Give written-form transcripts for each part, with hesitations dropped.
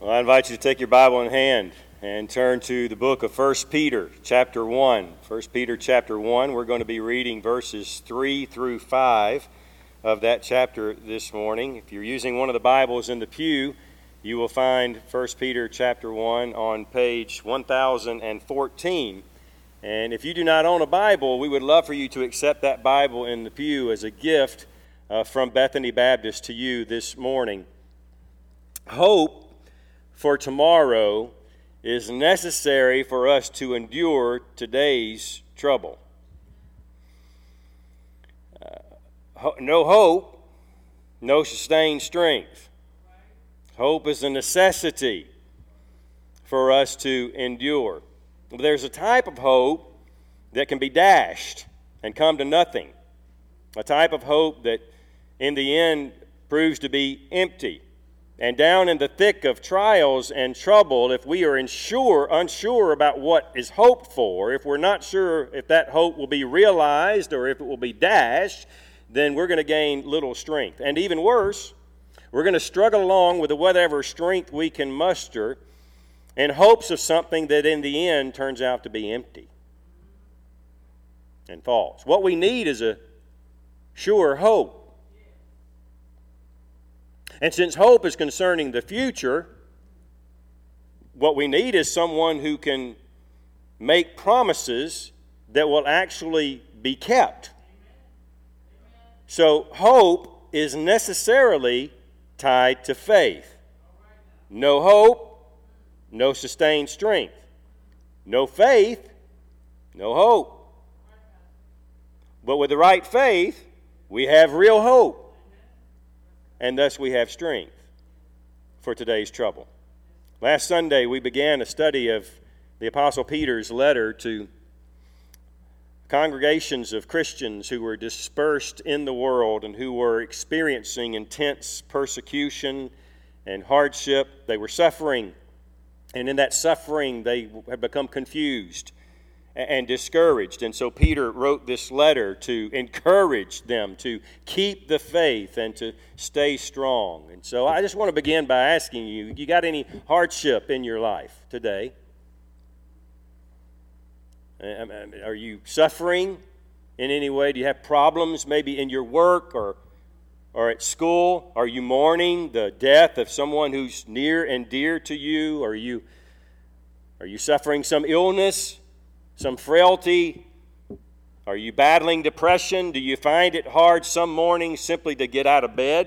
Well, I invite you to take your Bible in hand and turn to the book of 1 Peter, chapter 1. 1 Peter, chapter 1, we're going to be reading verses 3 through 5 of that chapter this morning. If you're using one of the Bibles in the pew, you will find 1 Peter, chapter 1 on page 1014. And if you do not own a Bible, we would love for you to accept that Bible in the pew as a gift from Bethany Baptist to you this morning. Hope for tomorrow is necessary for us to endure today's trouble. No hope, no sustained strength. Hope is a necessity for us to endure. There's a type of hope that can be dashed and come to nothing. A type of hope that in the end proves to be empty. And down in the thick of trials and trouble, if we are unsure about what is hoped for, if we're not sure if that hope will be realized or if it will be dashed, then we're going to gain little strength. And even worse, we're going to struggle along with whatever strength we can muster in hopes of something that in the end turns out to be empty and false. What we need is a sure hope. And since hope is concerning the future, what we need is someone who can make promises that will actually be kept. So hope is necessarily tied to faith. No hope, no sustained strength. No faith, no hope. But with the right faith, we have real hope. And thus we have strength for today's trouble. Last Sunday we began a study of the Apostle Peter's letter to congregations of Christians who were dispersed in the world and who were experiencing intense persecution and hardship. They were suffering, and in that suffering they had become confused and discouraged. And so Peter wrote this letter to encourage them to keep the faith and to stay strong. And so I just want to begin by asking you got any hardship in your life today? Are you suffering in any way? Do you have problems maybe in your work or at school? Are you mourning the death of someone who's near and dear to you? Are you suffering some illness? Some frailty? Are you battling depression? Do you find it hard some mornings simply to get out of bed?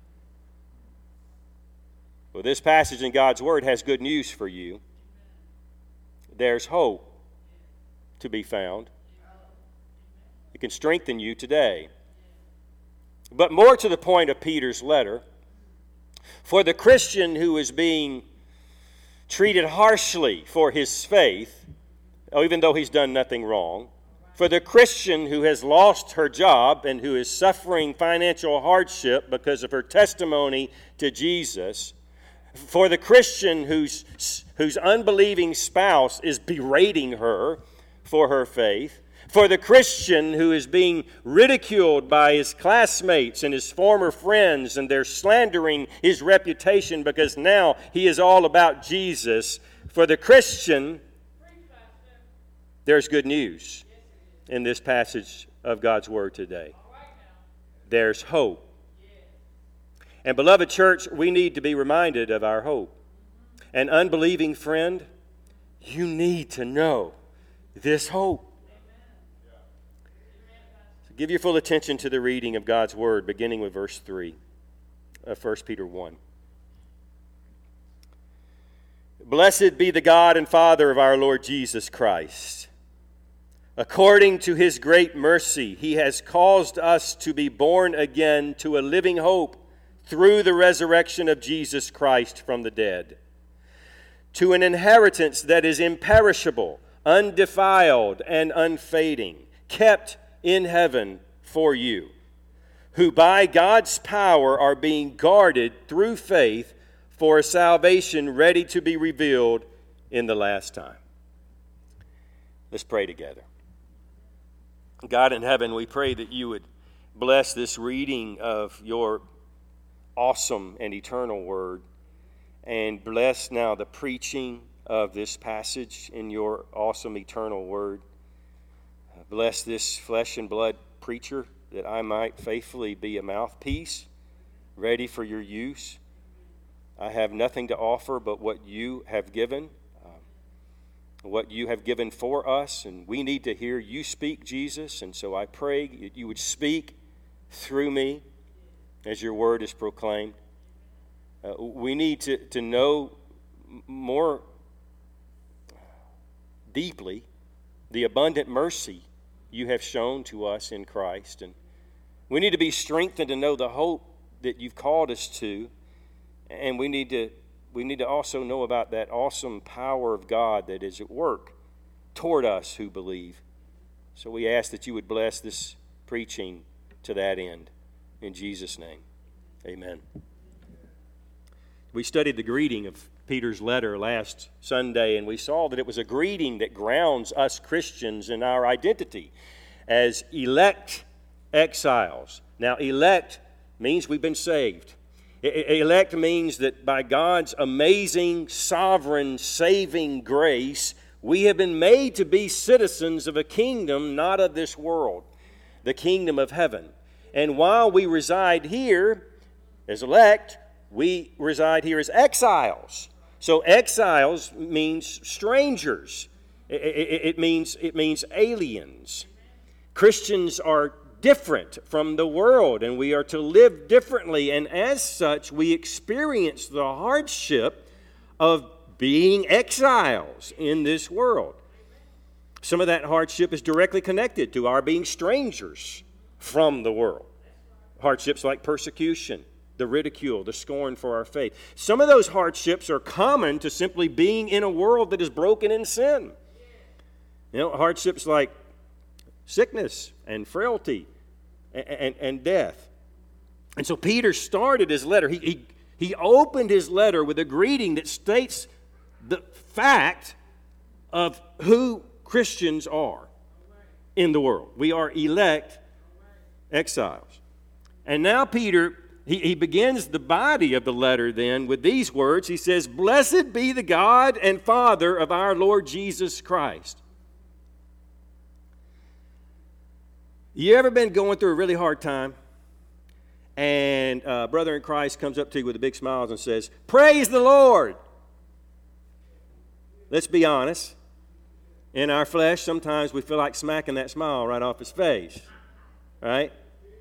Well, this passage in God's Word has good news for you. There's hope to be found. It can strengthen you today. But more to the point of Peter's letter, for the Christian who is being treated harshly for his faith, even though he's done nothing wrong, for the Christian who has lost her job and who is suffering financial hardship because of her testimony to Jesus, for the Christian whose unbelieving spouse is berating her for her faith, for the Christian who is being ridiculed by his classmates and his former friends, and they're slandering his reputation because now he is all about Jesus, for the Christian, there's good news in this passage of God's Word today. There's hope. And beloved church, we need to be reminded of our hope. An unbelieving friend, you need to know this hope. So give your full attention to the reading of God's Word, beginning with verse 3 of 1 Peter 1. Blessed be the God and Father of our Lord Jesus Christ. According to His great mercy, He has caused us to be born again to a living hope through the resurrection of Jesus Christ from the dead, to an inheritance that is imperishable, undefiled, and unfading, kept in heaven for you, who by God's power are being guarded through faith for a salvation ready to be revealed in the last time. Let's pray together. God in heaven, we pray that you would bless this reading of your awesome and eternal word, and bless now the preaching of this passage in your awesome eternal word. Bless this flesh and blood preacher, that I might faithfully be a mouthpiece ready for your use. I have nothing to offer but what you have given, what you have given for us, and we need to hear you speak, Jesus. And so I pray that you would speak through me as your word is proclaimed. We need to know more deeply the abundant mercy you have shown to us in Christ. And we need to be strengthened to know the hope that you've called us to. And we need to also know about that awesome power of God that is at work toward us who believe. So we ask that you would bless this preaching to that end. In Jesus' name, amen. We studied the greeting of Peter's letter last Sunday, and we saw that it was a greeting that grounds us Christians in our identity as elect exiles. Now, elect means we've been saved. Elect means that by God's amazing, sovereign, saving grace, we have been made to be citizens of a kingdom not of this world, the kingdom of heaven. And while we reside here as elect, we reside here as exiles. So exiles means strangers. It means aliens. Christians are different from the world, and we are to live differently. And as such, we experience the hardship of being exiles in this world. Some of that hardship is directly connected to our being strangers from the world. Hardships like persecution, the ridicule, the scorn for our faith. Some of those hardships are common to simply being in a world that is broken in sin. You know, hardships like sickness and frailty and death. And so Peter started his letter. He opened his letter with a greeting that states the fact of who Christians are in the world. We are elect exiles. And now Peter, he begins the body of the letter then with these words. He says, "Blessed be the God and Father of our Lord Jesus Christ." You ever been going through a really hard time, and a brother in Christ comes up to you with a big smile and says, "Praise the Lord"? Let's be honest. In our flesh, sometimes we feel like smacking that smile right off his face, right?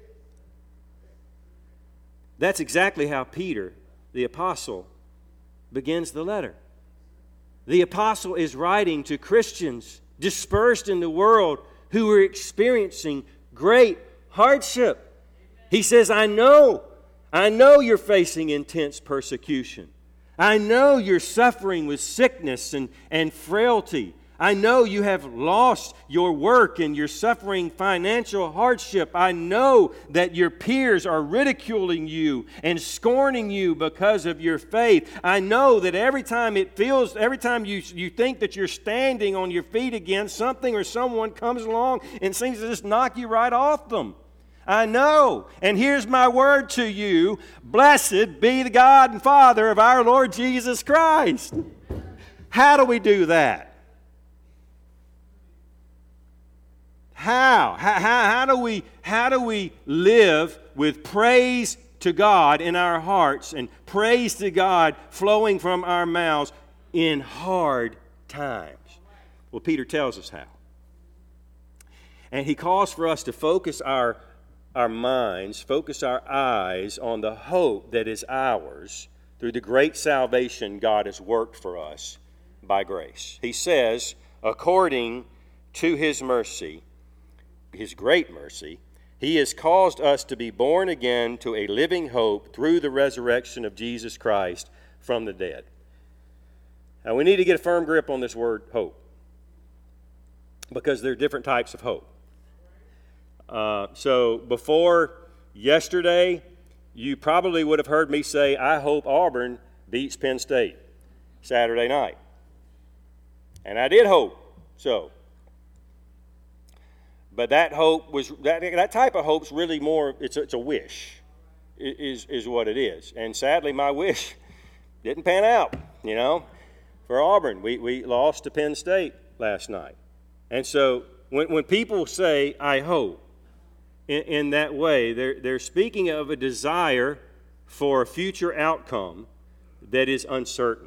That's exactly how Peter, the apostle, begins the letter. The apostle is writing to Christians dispersed in the world who are experiencing great hardship. He says, I know you're facing intense persecution. I know you're suffering with sickness and frailty. I know you have lost your work and you're suffering financial hardship. I know that your peers are ridiculing you and scorning you because of your faith. I know that every time you think that you're standing on your feet again, something or someone comes along and seems to just knock you right off them. I know. And here's my word to you. Blessed be the God and Father of our Lord Jesus Christ. How do we do that? How do we live with praise to God in our hearts and praise to God flowing from our mouths in hard times? Well, Peter tells us how. And he calls for us to focus our minds, focus our eyes on the hope that is ours through the great salvation God has worked for us by grace. He says, according to His mercy, His great mercy, He has caused us to be born again to a living hope through the resurrection of Jesus Christ from the dead. Now, we need to get a firm grip on this word hope, because there are different types of hope. So before yesterday, you probably would have heard me say, I hope Auburn beats Penn State Saturday night. And I did hope so. But that hope was that type of hope's really more. It's a wish, is what it is. And sadly, my wish didn't pan out, for Auburn. We lost to Penn State last night. And so when people say, I hope, in that way, they're speaking of a desire for a future outcome that is uncertain.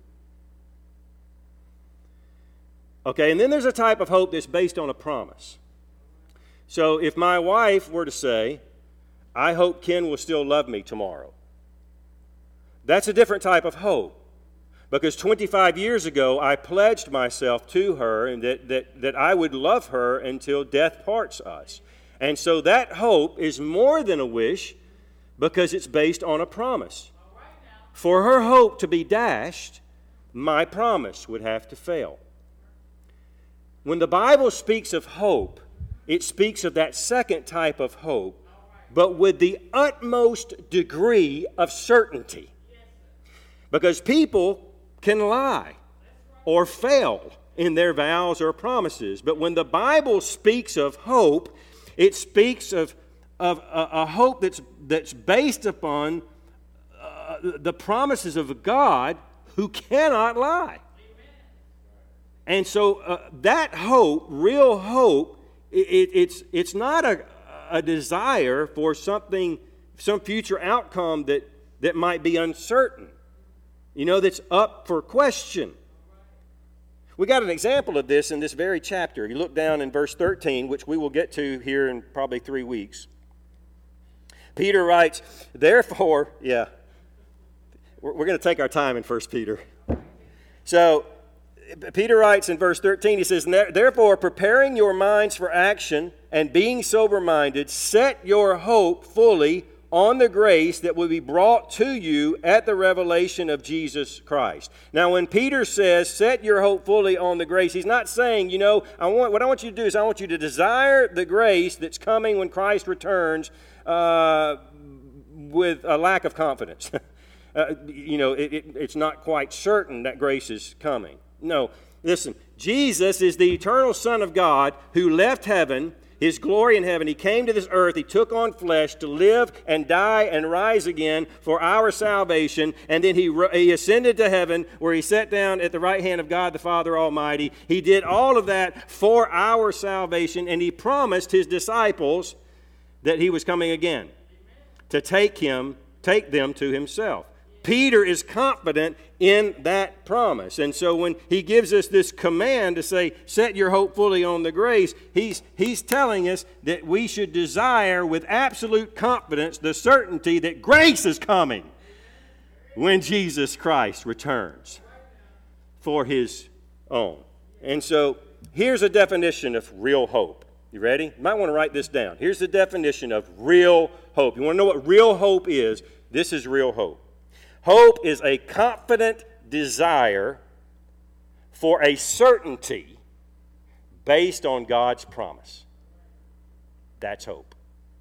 Okay, and then there's a type of hope that's based on a promise. So if my wife were to say, I hope Ken will still love me tomorrow, that's a different type of hope. Because 25 years ago, I pledged myself to her and that I would love her until death parts us. And so that hope is more than a wish because it's based on a promise. For her hope to be dashed, my promise would have to fail. When the Bible speaks of hope, it speaks of that second type of hope, but with the utmost degree of certainty. Because people can lie or fail in their vows or promises. But when the Bible speaks of hope, it speaks of a hope that's based upon the promises of a God who cannot lie. And so that hope, real hope, it's not a desire for some future outcome that might be uncertain. That's up for question. We got an example of this in this very chapter. You look down in verse 13, which we will get to here in probably 3 weeks. Peter writes, therefore, we're going to take our time in 1 Peter. So, Peter writes in verse 13, he says, therefore, preparing your minds for action and being sober-minded, set your hope fully on the grace that will be brought to you at the revelation of Jesus Christ. Now, when Peter says, set your hope fully on the grace, he's not saying, what I want you to do is I want you to desire the grace that's coming when Christ returns with a lack of confidence. It's not quite certain that grace is coming. No, listen, Jesus is the eternal Son of God who left heaven, His glory in heaven. He came to this earth. He took on flesh to live and die and rise again for our salvation. And then he ascended to heaven where He sat down at the right hand of God the Father Almighty. He did all of that for our salvation. And He promised His disciples that He was coming again to take them to Himself. Peter is confident in that promise. And so when he gives us this command to say, set your hope fully on the grace, he's telling us that we should desire with absolute confidence the certainty that grace is coming when Jesus Christ returns for His own. And so here's a definition of real hope. You ready? You might want to write this down. Here's the definition of real hope. You want to know what real hope is? This is real hope. Hope is a confident desire for a certainty based on God's promise. That's hope.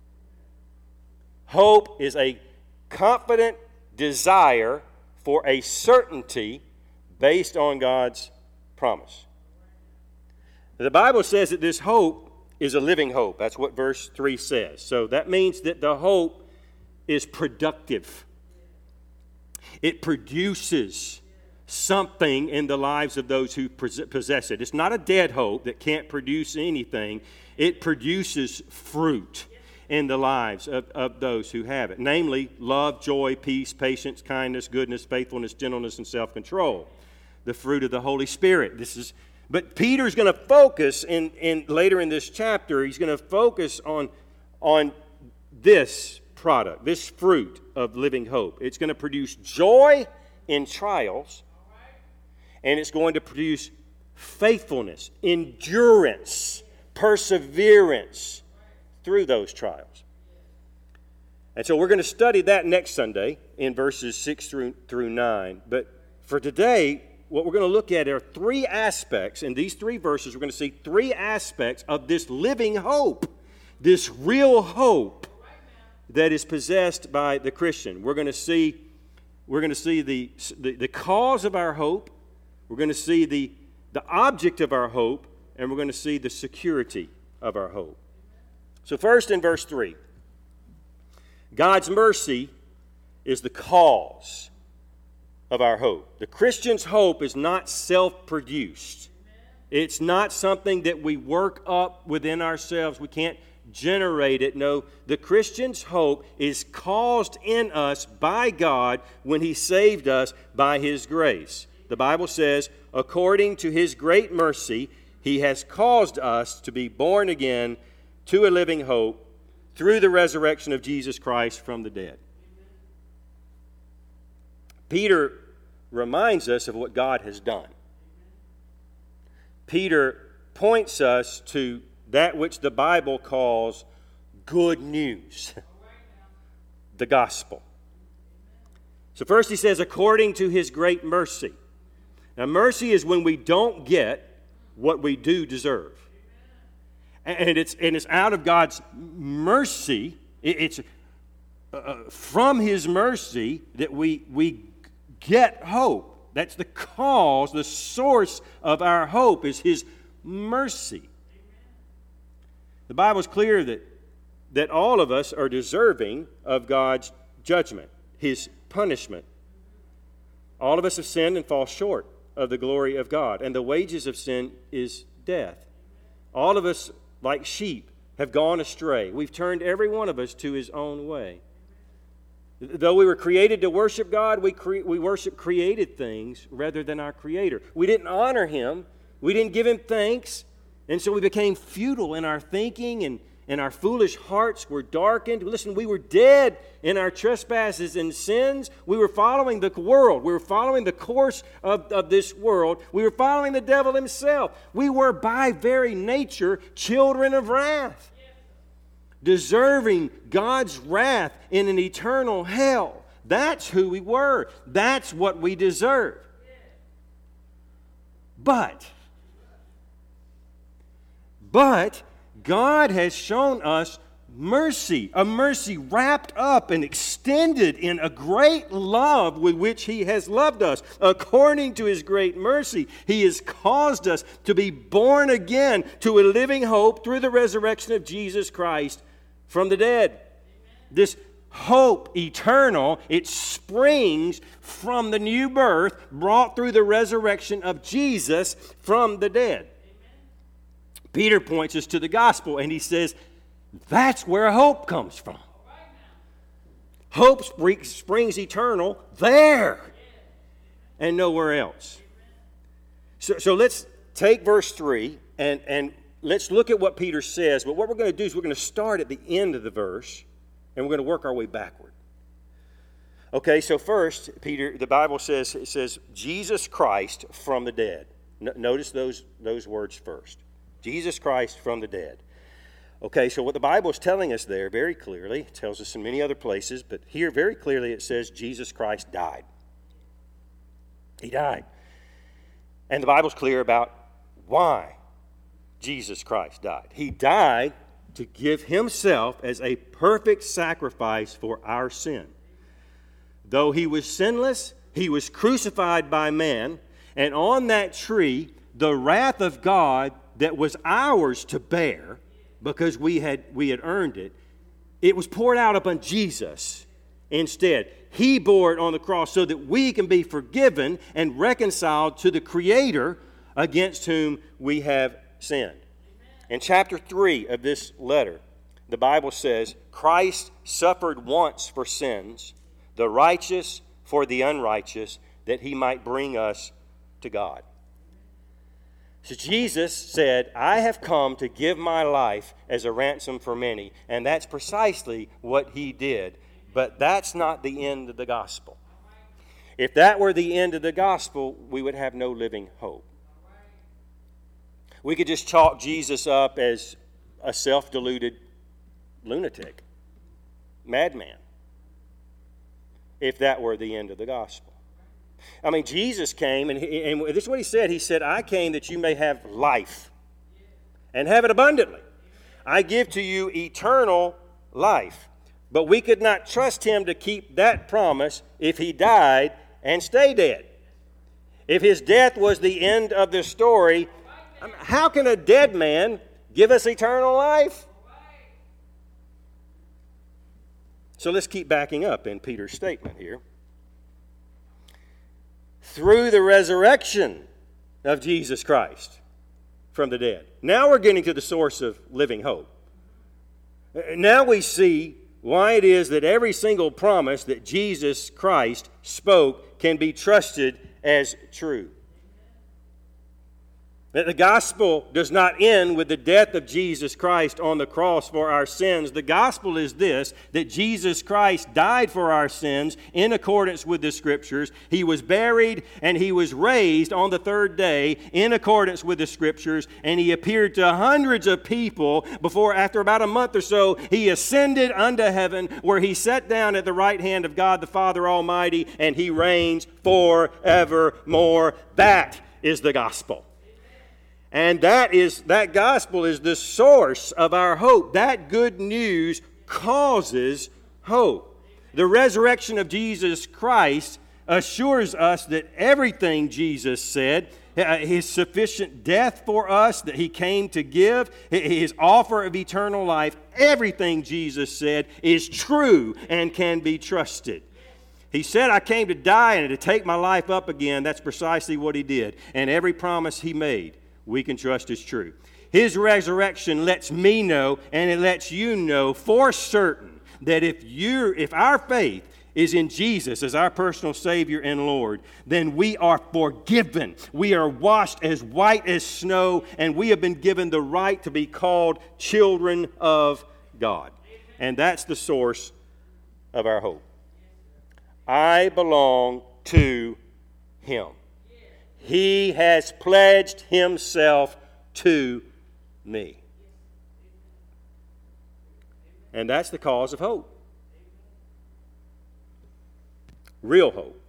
Hope is a confident desire for a certainty based on God's promise. The Bible says that this hope is a living hope. That's what verse 3 says. So that means that the hope is productive. It produces something in the lives of those who possess it. It's not a dead hope that can't produce anything. It produces fruit in the lives of those who have it, namely love, joy, peace, patience, kindness, goodness, faithfulness, gentleness, and self-control, the fruit of the Holy Spirit. But Peter's going to focus later in this chapter. He's going to focus on this product, this fruit of living hope. It's going to produce joy in trials, and it's going to produce faithfulness, endurance, perseverance through those trials. And so we're going to study that next Sunday in verses 6 through 9. But for today, what we're going to look at are three aspects. In these three verses, we're going to see three aspects of this living hope, this real hope that is possessed by the Christian. We're going to see the cause of our hope. We're going to see the object of our hope, and we're going to see the security of our hope. So first in verse 3, God's mercy is the cause of our hope. The Christian's hope is not self-produced. It's not something that we work up within ourselves. We can't generate it. No, the Christian's hope is caused in us by God when He saved us by His grace. The Bible says, according to His great mercy, He has caused us to be born again to a living hope through the resurrection of Jesus Christ from the dead. Peter reminds us of what God has done. Peter points us to that which the Bible calls good news, the gospel. So first he says, according to His great mercy. Now, mercy is when we don't get what we do deserve. And it's out of God's mercy, it's from His mercy that we get hope. That's the cause, the source of our hope is His mercy. The Bible is clear that all of us are deserving of God's judgment, His punishment. All of us have sinned and fall short of the glory of God, and the wages of sin is death. All of us, like sheep, have gone astray. We've turned every one of us to his own way. Though we were created to worship God, we worship created things rather than our Creator. We didn't honor Him. We didn't give Him thanks. And so we became futile in our thinking, and our foolish hearts were darkened. Listen, we were dead in our trespasses and sins. We were following the world. We were following the course of this world. We were following the devil himself. We were by very nature children of wrath, deserving God's wrath in an eternal hell. That's who we were. That's what we deserve. But God has shown us mercy, a mercy wrapped up and extended in a great love with which He has loved us. According to His great mercy, He has caused us to be born again to a living hope through the resurrection of Jesus Christ from the dead. Amen. This hope eternal, it springs from the new birth brought through the resurrection of Jesus from the dead. Peter points us to the gospel, and he says, that's where hope comes from. Hope springs eternal there and nowhere else. So let's take verse 3 and let's look at what Peter says. But what we're going to do is we're going to start at the end of the verse, and we're going to work our way backward. Okay, so first, Peter, the Bible says, it says, Jesus Christ from the dead. Notice those words first. Jesus Christ from the dead. Okay, so what the Bible is telling us there very clearly, it tells us in many other places, but here very clearly it says Jesus Christ died. He died. And the Bible's clear about why Jesus Christ died. He died to give Himself as a perfect sacrifice for our sin. Though He was sinless, He was crucified by man, and on that tree, the wrath of God that was ours to bear, because we had earned it, it was poured out upon Jesus instead. He bore it on the cross so that we can be forgiven and reconciled to the Creator against whom we have sinned. In chapter 3 of this letter, the Bible says, Christ suffered once for sins, the righteous for the unrighteous, that He might bring us to God. So Jesus said, I have come to give my life as a ransom for many. And that's precisely what He did. But that's not the end of the gospel. If that were the end of the gospel, we would have no living hope. We could just chalk Jesus up as a self-deluded lunatic, madman, if that were the end of the gospel. I mean, Jesus came, and this is what He said. He said, I came that you may have life and have it abundantly. I give to you eternal life. But we could not trust Him to keep that promise if He died and stayed dead. If His death was the end of the story, how can a dead man give us eternal life? So let's keep backing up in Peter's statement here. through the resurrection of Jesus Christ from the dead. Now we're getting to the source of living hope. Now we see why it is that every single promise that Jesus Christ spoke can be trusted as true. That the gospel does not end with the death of Jesus Christ on the cross for our sins. The gospel is this, that Jesus Christ died for our sins in accordance with the Scriptures. He was buried and He was raised on the third day in accordance with the Scriptures. And He appeared to hundreds of people before, after about a month or so, He ascended unto heaven, where He sat down at the right hand of God the Father Almighty, and He reigns forevermore. That is the gospel. And that gospel is the source of our hope. That good news causes hope. The resurrection of Jesus Christ assures us that everything Jesus said, His sufficient death for us that He came to give, His offer of eternal life, everything Jesus said is true and can be trusted. He said, I came to die and to take my life up again. That's precisely what He did. And every promise He made, we can trust is true. His resurrection lets me know, and it lets you know for certain, that if our faith is in Jesus as our personal Savior and Lord, then we are forgiven. We are washed as white as snow, and we have been given the right to be called children of God. And that's the source of our hope. I belong to Him. He has pledged Himself to me. And that's the cause of hope. Real hope.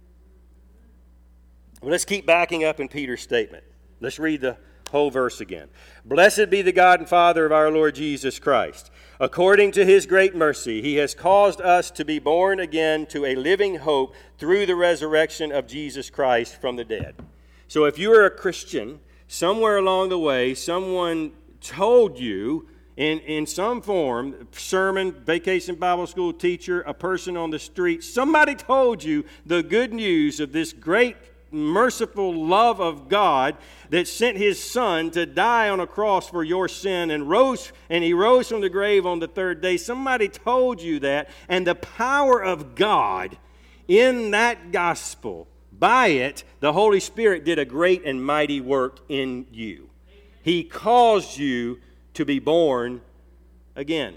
Well, let's keep backing up in Peter's statement. Let's read the whole verse again. Blessed be the God and Father of our Lord Jesus Christ. According to His great mercy, He has caused us to be born again to a living hope through the resurrection of Jesus Christ from the dead. So if you are a Christian, somewhere along the way, someone told you in some form, sermon, vacation Bible school teacher, a person on the street, somebody told you the good news of this great merciful love of God that sent His Son to die on a cross for your sin and He rose from the grave on the third day. Somebody told you that, and the power of God in that gospel, by it, the Holy Spirit did a great and mighty work in you. He caused you to be born again.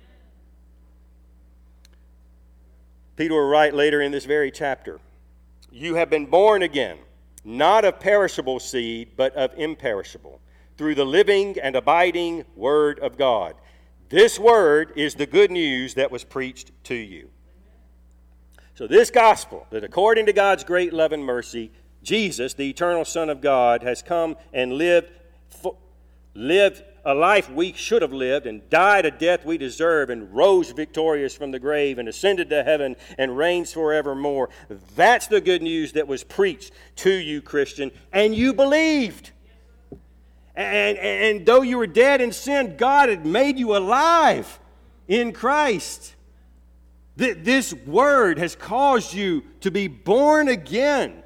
Peter will write later in this very chapter, you have been born again, not of perishable seed, but of imperishable, through the living and abiding Word of God. This Word is the good news that was preached to you. So this gospel, that according to God's great love and mercy, Jesus, the eternal Son of God, has come and lived a life we should have lived, and died a death we deserve, and rose victorious from the grave, and ascended to heaven, and reigns forevermore. That's the good news that was preached to you, Christian, and you believed. And though you were dead in sin, God had made you alive in Christ. This Word has caused you to be born again.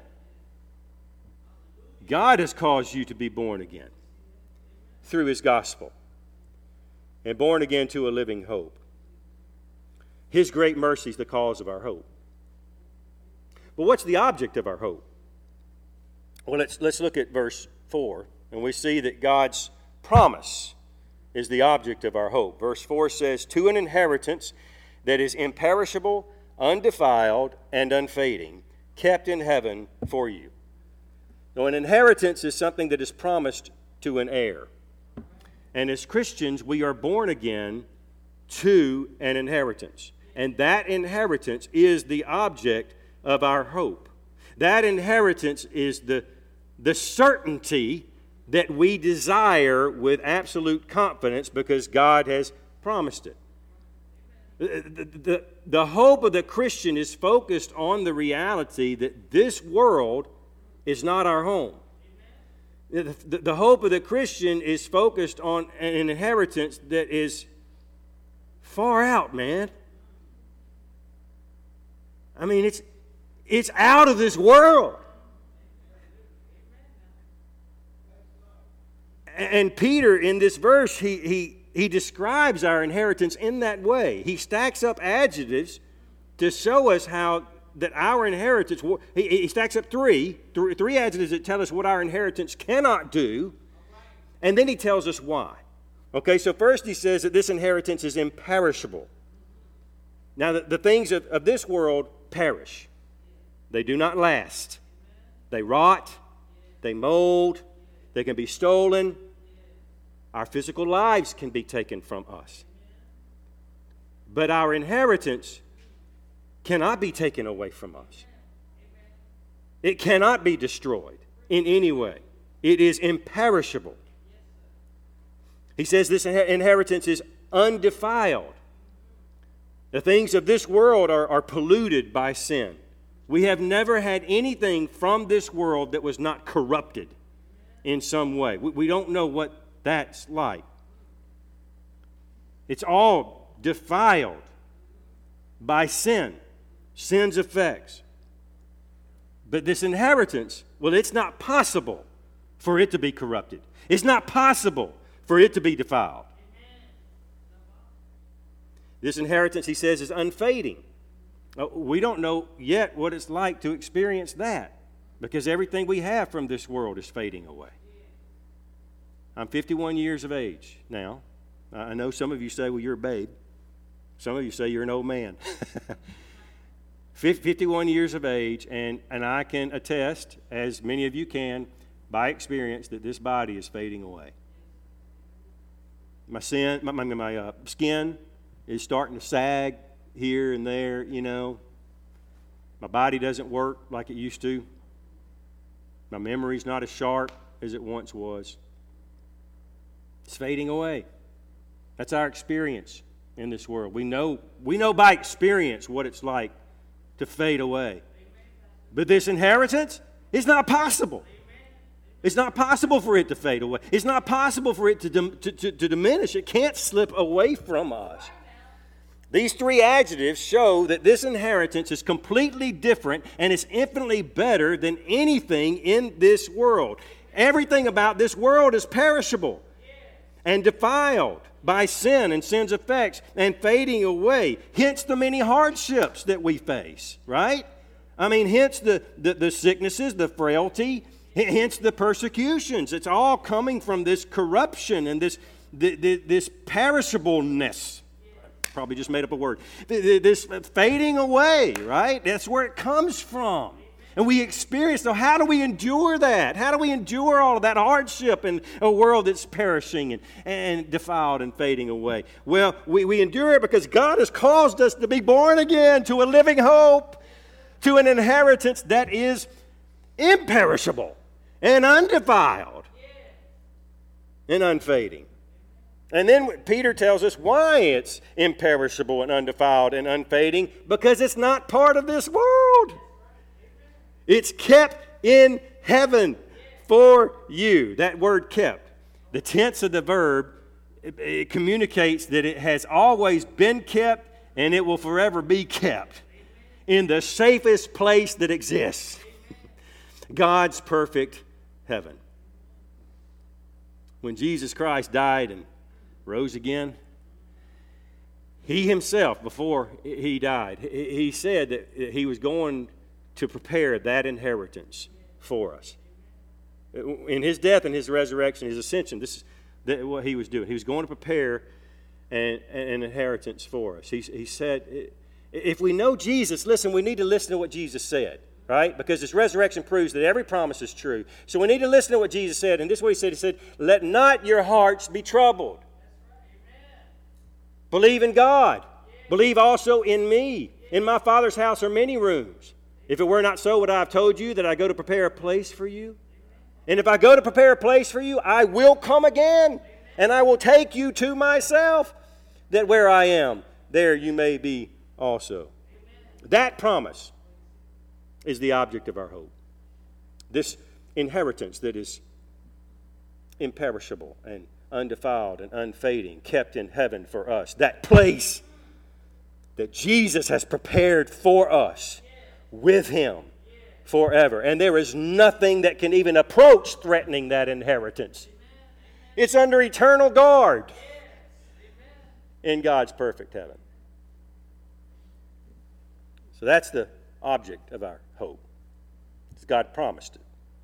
God has caused you to be born again through His gospel, and born again to a living hope. His great mercy is the cause of our hope. But what's the object of our hope? Well, let's look at verse 4, and we see that God's promise is the object of our hope. Verse 4 says, to an inheritance that is imperishable, undefiled, and unfading, kept in heaven for you. Now, an inheritance is something that is promised to an heir. And as Christians, we are born again to an inheritance. And that inheritance is the object of our hope. That inheritance is the certainty that we desire with absolute confidence because God has promised it. The hope of the Christian is focused on the reality that this world is not our home. The hope of the Christian is focused on an inheritance that is far out, man. I mean, it's out of this world. And Peter, in this verse, he describes our inheritance in that way. He stacks up adjectives to show us how that our inheritance, he stacks up three adjectives that tell us what our inheritance cannot do, and then he tells us why. Okay, so first he says that this inheritance is imperishable. Now, the things of this world perish. They do not last. They rot. They mold. They can be stolen. Our physical lives can be taken from us. But our inheritance cannot be taken away from us. It cannot be destroyed in any way. It is imperishable. He says this inheritance is undefiled. The things of this world are polluted by sin. We have never had anything from this world that was not corrupted in some way. We don't know what that's like. It's all defiled by sin, sin's effects. But this inheritance, well, it's not possible for it to be corrupted. It's not possible for it to be defiled. This inheritance, he says, is unfading. We don't know yet what it's like to experience that, because everything we have from this world is fading away. I'm 51 years of age now. I know some of you say, well, you're a babe. Some of you say you're an old man. 51 years of age, and I can attest, as many of you can, by experience, that this body is fading away. My skin is starting to sag here and there, you know. My body doesn't work like it used to. My memory's not as sharp as it once was. It's fading away. That's our experience in this world. We know by experience what it's like to fade away. But this inheritance is not possible. It's not possible for it to fade away. It's not possible for it to diminish. It can't slip away from us. These three adjectives show that this inheritance is completely different and is infinitely better than anything in this world. Everything about this world is perishable and defiled by sin and sin's effects and fading away. Hence the many hardships that we face, right? I mean, hence the sicknesses, the frailty, hence the persecutions. It's all coming from this corruption and this perishableness. Probably just made up a word. This fading away, right? That's where it comes from. And we experience, so how do we endure that? How do we endure all of that hardship in a world that's perishing and defiled and fading away? Well, we endure it because God has caused us to be born again to a living hope, to an inheritance that is imperishable and undefiled and unfading. And then Peter tells us why it's imperishable and undefiled and unfading, because it's not part of this world. It's kept in heaven for you. That word kept, the tense of the verb, it communicates that it has always been kept and it will forever be kept in the safest place that exists. God's perfect heaven. When Jesus Christ died and rose again, he himself, before he died, he said that he was going to prepare that inheritance for us. In his death and his resurrection, his ascension, this is what he was doing. He was going to prepare an inheritance for us. He said, if we know Jesus, listen, we need to listen to what Jesus said, right? Because his resurrection proves that every promise is true. So we need to listen to what Jesus said. And this is what he said. He said, let not your hearts be troubled. Believe in God. Believe also in me. In my Father's house are many rooms. If it were not so, would I have told you that I go to prepare a place for you? And if I go to prepare a place for you, I will come again, and I will take you to myself, that where I am, there you may be also. That promise is the object of our hope. This inheritance that is imperishable and undefiled and unfading, kept in heaven for us. That place that Jesus has prepared for us with him forever. And there is nothing that can even approach threatening that inheritance. It's under eternal guard in God's perfect heaven. So that's the object of our hope. God promised it.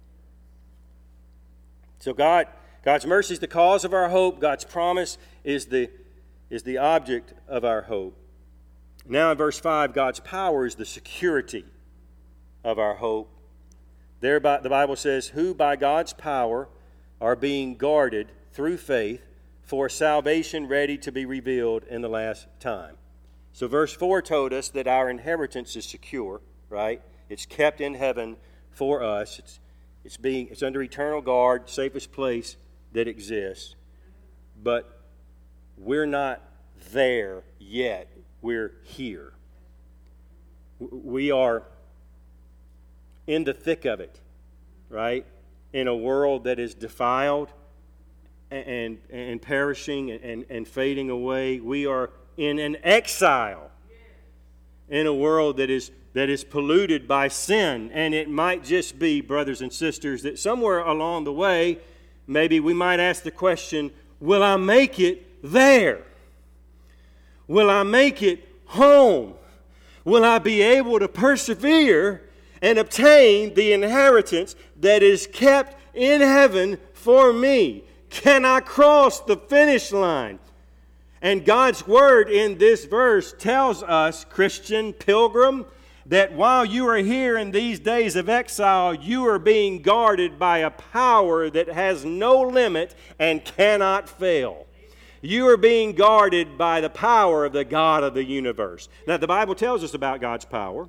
So God's mercy is the cause of our hope. God's promise is the object of our hope. Now in verse 5, God's power is the security of our hope. Thereby, the Bible says, who by God's power are being guarded through faith for salvation ready to be revealed in the last time. So verse 4 told us that our inheritance is secure, right? It's kept in heaven for us. It's under eternal guard, safest place that exists. But we're not there yet. We're here. We are in the thick of it, right? In a world that is defiled and perishing and fading away. We are in an exile in a world that is polluted by sin. And it might just be, brothers and sisters, that somewhere along the way, maybe we might ask the question, will I make it there? Will I make it home? Will I be able to persevere and obtain the inheritance that is kept in heaven for me? Can I cross the finish line? And God's word in this verse tells us, Christian pilgrim, that while you are here in these days of exile, you are being guarded by a power that has no limit and cannot fail. You are being guarded by the power of the God of the universe. Now, the Bible tells us about God's power.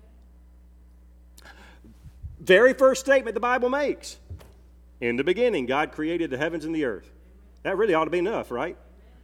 Very first statement the Bible makes. In the beginning, God created the heavens and the earth. That really ought to be enough, right?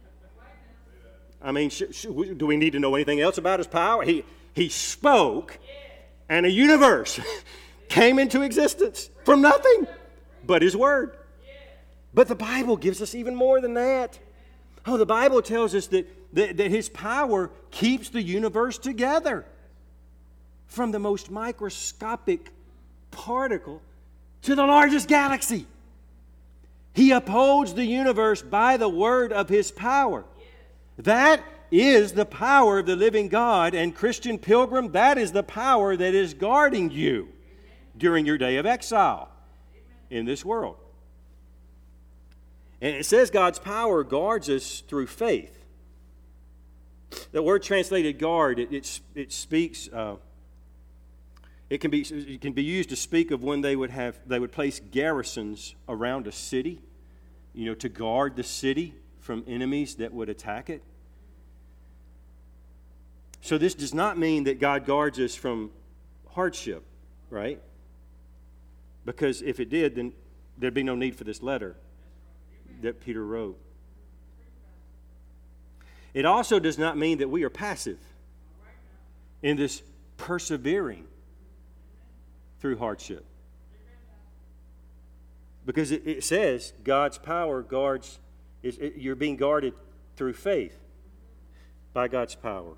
I mean, do we need to know anything else about His power? He spoke, and a universe came into existence from nothing but His Word. But the Bible gives us even more than that. Oh, the Bible tells us that His power keeps the universe together. From the most microscopic particle to the largest galaxy. He upholds the universe by the word of His power. That is the power of the living God, and Christian pilgrim, that is the power that is guarding you during your day of exile in this world. And it says God's power guards us through faith. The word translated guard, it speaks. It can be used to speak of when they would place garrisons around a city, to guard the city from enemies that would attack it. So this does not mean that God guards us from hardship, right? Because if it did, then there'd be no need for this letter that Peter wrote. It also does not mean that we are passive in this persevering through hardship. Because it says God's power guards, you're being guarded through faith by God's power.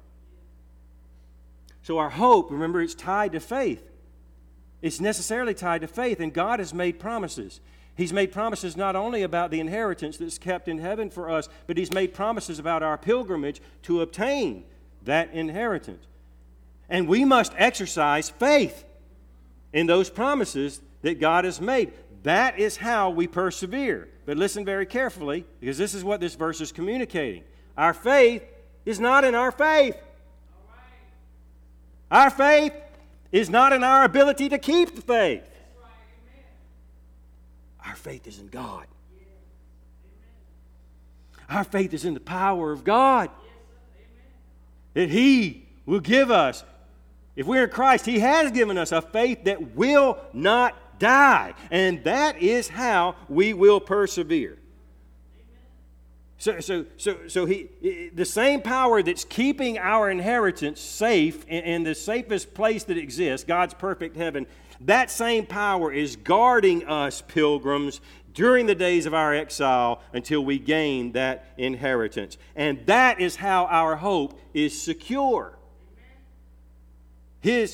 So our hope, remember, it's tied to faith. It's necessarily tied to faith, and God has made promises. He's made promises not only about the inheritance that's kept in heaven for us, but He's made promises about our pilgrimage to obtain that inheritance. And we must exercise faith in those promises that God has made. That is how we persevere. But listen very carefully, because this is what this verse is communicating. Our faith is not in our faith. Our faith is not in our ability to keep the faith. Our faith is in God. Our faith is in the power of God. That He will give us. If we're in Christ, He has given us a faith that will not die. And that is how we will persevere. So the same power that's keeping our inheritance safe in the safest place that exists, God's perfect heaven, that same power is guarding us, pilgrims, during the days of our exile until we gain that inheritance. And that is how our hope is secure. His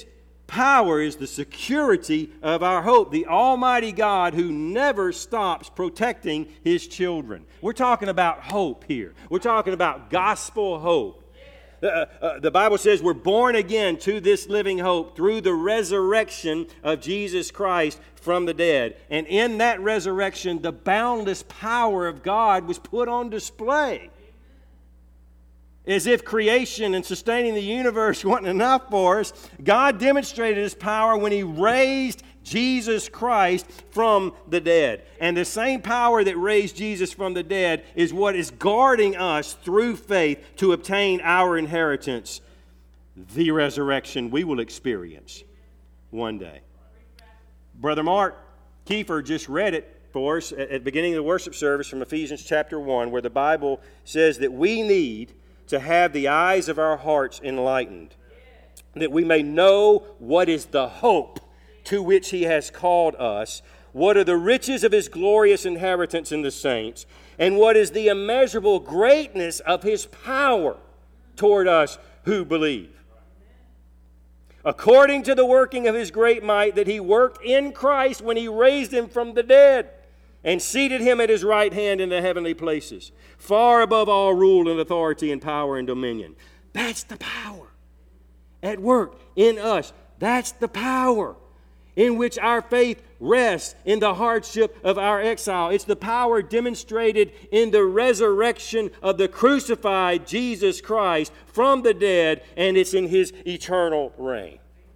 power is the security of our hope. The Almighty God who never stops protecting His children. We're talking about hope here. We're talking about gospel hope. The Bible says we're born again to this living hope through the resurrection of Jesus Christ from the dead. And in that resurrection, the boundless power of God was put on display. As if creation and sustaining the universe wasn't enough for us, God demonstrated His power when He raised Jesus Christ from the dead. And the same power that raised Jesus from the dead is what is guarding us through faith to obtain our inheritance, the resurrection we will experience one day. Brother Mark Kiefer just read it for us at the beginning of the worship service from Ephesians chapter 1, where the Bible says that we need to have the eyes of our hearts enlightened, that we may know what is the hope to which He has called us, what are the riches of His glorious inheritance in the saints, and what is the immeasurable greatness of His power toward us who believe. According to the working of His great might that He worked in Christ when He raised Him from the dead and seated Him at His right hand in the heavenly places, far above all rule and authority and power and dominion. That's the power at work in us. That's the power in which our faith rests in the hardship of our exile. It's the power demonstrated in the resurrection of the crucified Jesus Christ from the dead, and it's in His eternal reign.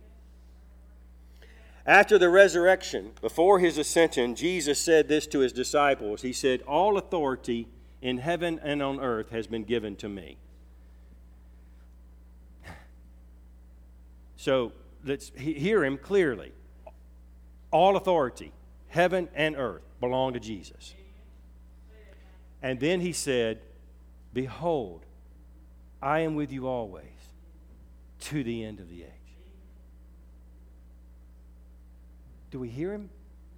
After the resurrection, before His ascension, Jesus said this to His disciples. He said, "All authority in heaven and on earth has been given to me." So let's hear Him clearly. All authority, heaven and earth, belong to Jesus. And then He said, "Behold, I am with you always to the end of the age." Do we hear Him?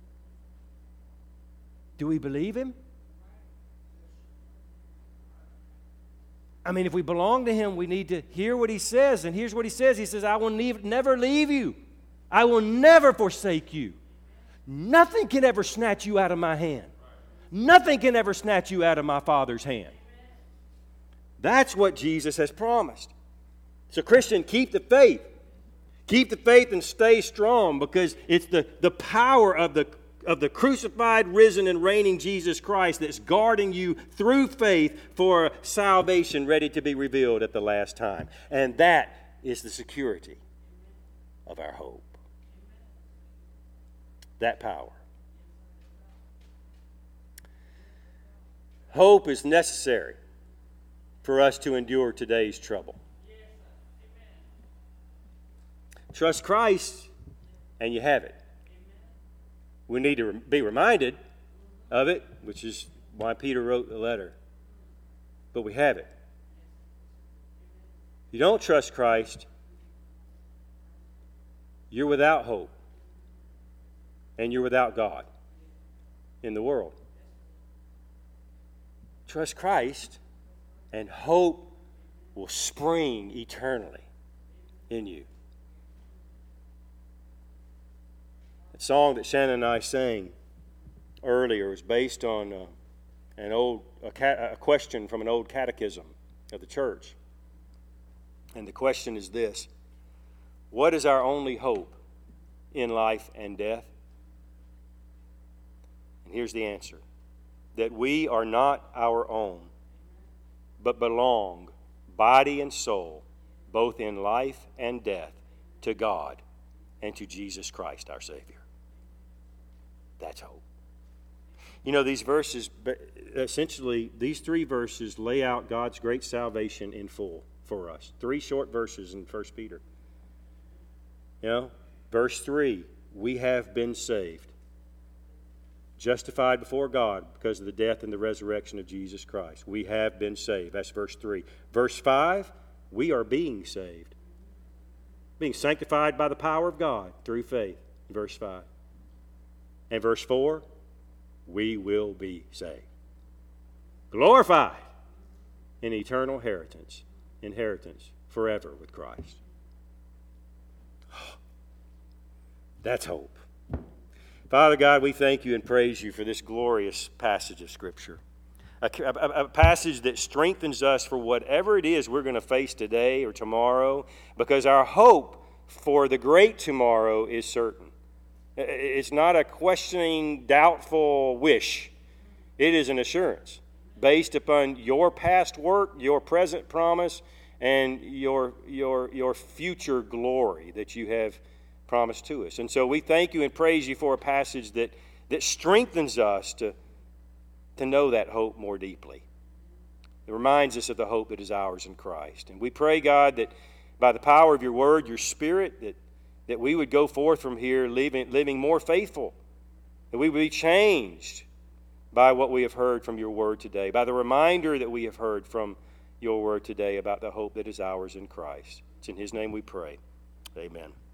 Do we believe Him? I mean, if we belong to Him, we need to hear what He says. And here's what He says. He says, "I will never leave you. I will never forsake you. Nothing can ever snatch you out of my hand. Nothing can ever snatch you out of my Father's hand." That's what Jesus has promised. So, Christian, keep the faith. Keep the faith and stay strong, because it's the power of the crucified, risen, and reigning Jesus Christ that's guarding you through faith for salvation ready to be revealed at the last time. And that is the security of our hope. That power. Hope is necessary for us to endure today's trouble. Trust Christ, and you have it. We need to be reminded of it, which is why Peter wrote the letter. But we have it. If you don't trust Christ, you're without hope. And you're without God in the world. Trust Christ, and hope will spring eternally in you. The song that Shannon and I sang earlier was based on a question from an old catechism of the church. And the question is this: what is our only hope in life and death? And here's the answer: that we are not our own, but belong, body and soul, both in life and death, to God and to Jesus Christ, our Savior. That's hope. You know, these verses, essentially, these three verses lay out God's great salvation in full for us. 3 short verses in 1 Peter. You know, verse 3, we have been saved. Justified before God because of the death and the resurrection of Jesus Christ. We have been saved. That's verse 3. Verse 5, we are being saved. Being sanctified by the power of God through faith. Verse 5. And verse 4, we will be saved. Glorified in eternal inheritance forever with Christ. That's hope. Father God, we thank you and praise you for this glorious passage of Scripture. A passage that strengthens us for whatever it is we're going to face today or tomorrow, because our hope for the great tomorrow is certain. It's not a questioning, doubtful wish. It is an assurance based upon your past work, your present promise, and your future glory that you have promised to us. And so we thank you and praise you for a passage that strengthens us to know that hope more deeply. It reminds us of the hope that is ours in Christ. And we pray, God, that by the power of your word, your Spirit, that we would go forth from here living more faithful, that we would be changed by what we have heard from your word today, by the reminder that we have heard from your word today about the hope that is ours in Christ. It's in his name we pray. Amen.